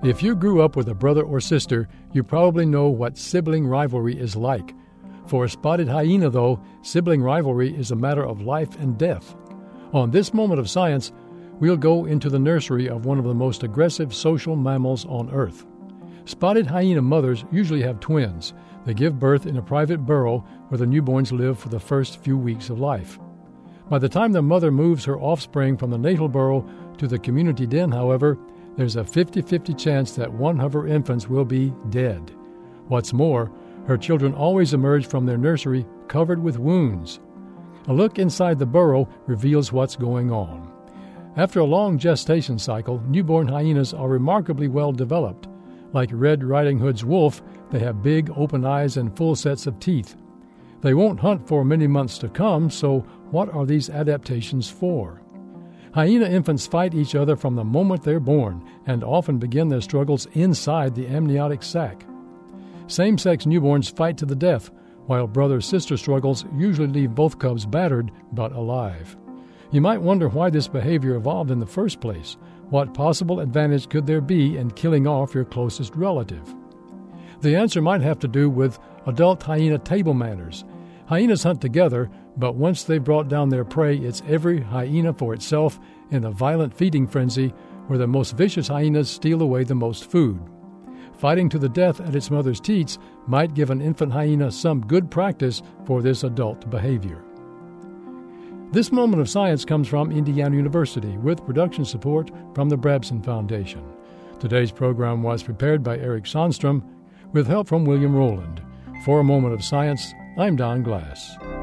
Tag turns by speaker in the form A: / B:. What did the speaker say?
A: If you grew up with a brother or sister, you probably know what sibling rivalry is like. For a spotted hyena, though, sibling rivalry is a matter of life and death. On this moment of science, we'll go into the nursery of one of the most aggressive social mammals on Earth. Spotted hyena mothers usually have twins. They give birth in a private burrow where the newborns live for the first few weeks of life. By the time the mother moves her offspring from the natal burrow to the community den, however, there's a 50-50 chance that one of her infants will be dead. What's more, her children always emerge from their nursery covered with wounds. A look inside the burrow reveals what's going on. After a long gestation cycle, newborn hyenas are remarkably well developed. Like Red Riding Hood's wolf, they have big, open eyes and full sets of teeth. They won't hunt for many months to come, so what are these adaptations for? Hyena infants fight each other from the moment they're born and often begin their struggles inside the amniotic sac. Same-sex newborns fight to the death, while brother-sister struggles usually leave both cubs battered but alive. You might wonder why this behavior evolved in the first place. What possible advantage could there be in killing off your closest relative? The answer might have to do with adult hyena table manners. Hyenas hunt together, but once they've brought down their prey, it's every hyena for itself in a violent feeding frenzy where the most vicious hyenas steal away the most food. Fighting to the death at its mother's teats might give an infant hyena some good practice for this adult behavior. This moment of science comes from Indiana University with production support from the Brabson Foundation. Today's program was prepared by Eric Sandstrom with help from William Rowland. For a Moment of Science, I'm Don Glass.